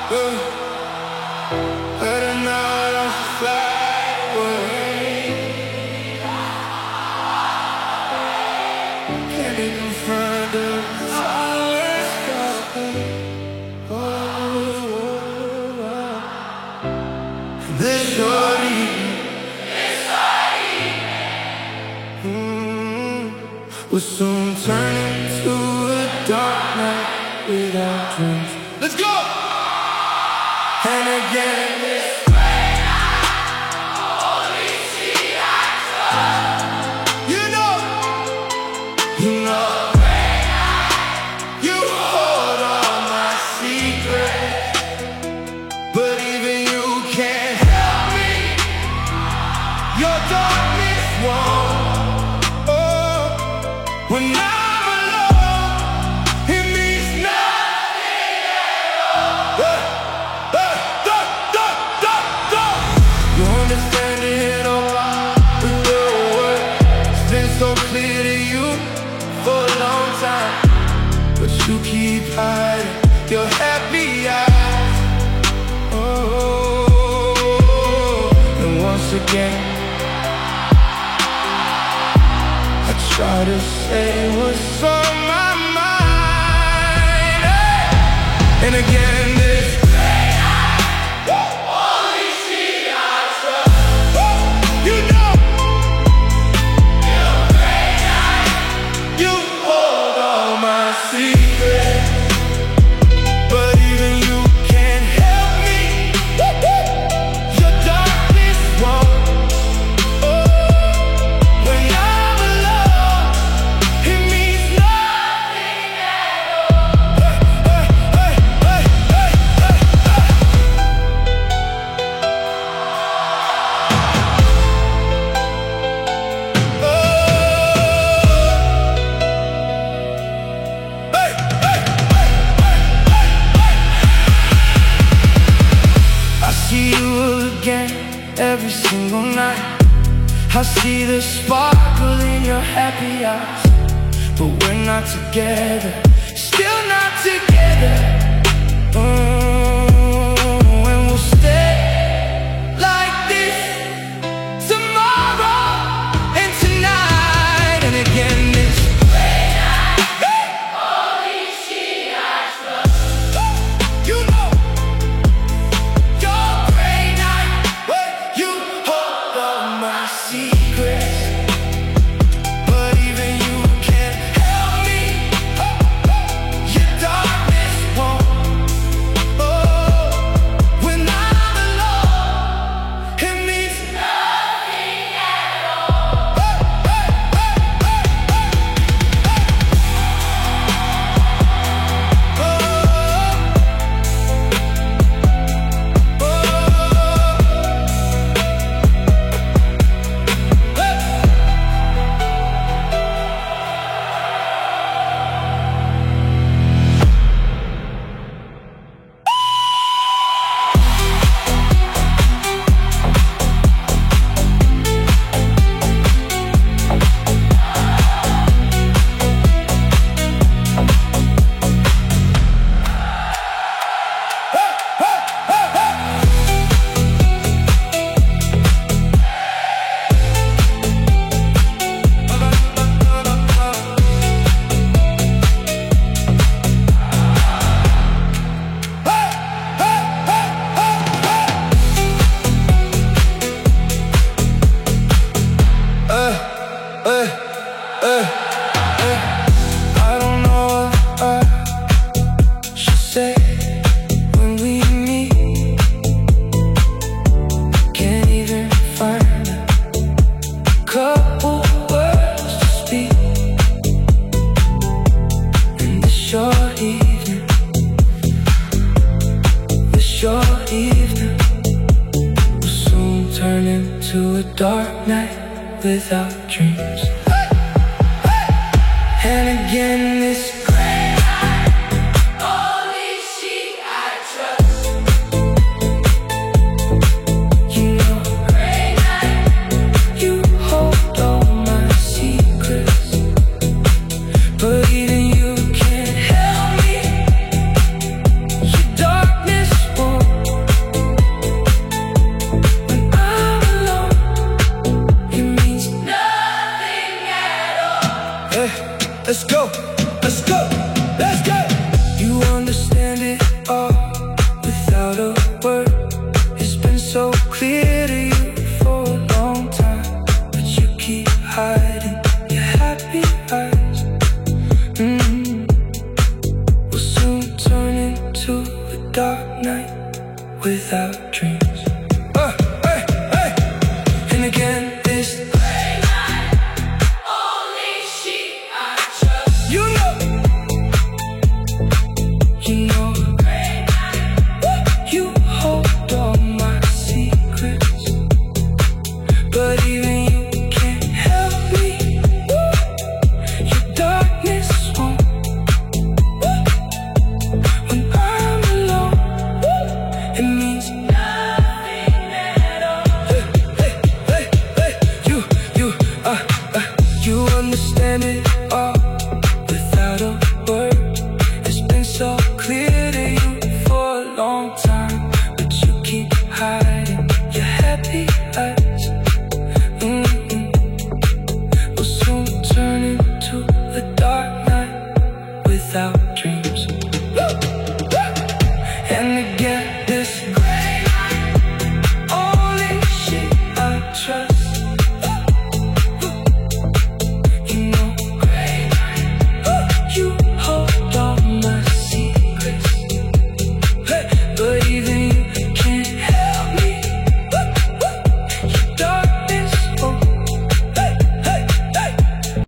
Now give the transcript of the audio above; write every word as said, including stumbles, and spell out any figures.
Better not on fly away. Can't even find the silence. Oh, oh, oh. This shorty mm, will soon turn into a dark night without dreams. Let's go! And again, this great night, only she I trust. You know, you know, great night, you hold all my secrets, but even you can't help me. Your darkness won't. Oh, when I you keep hiding your happy eyes. Oh, and once again I try to say what's on my mind. And again this great night, only she I trust. You know, you great night, you hold all my secrets. Every single night I see the sparkle in your happy eyes, but we're not together, still not together. Oh, and we'll stay like this tomorrow and tonight. And again this great night, only she I trust. You know, your great night, you hold all my secrets, but even you can't help me. Your darkness won't. Oh, when I'm alone, it means nothing at all. Hey, hey, hey, hey, hey, hey. Oh, oh, oh. I don't know what I should say when we meet. Can't even find a couple words to speak. And this short evening, this short evening will soon turn into a dark night without dreams. And again this great night, only she I trust. You know, great night, you hold all my secrets, but even you can't help me. Your darkness won't. night without dreams. uh, hey, hey. And again this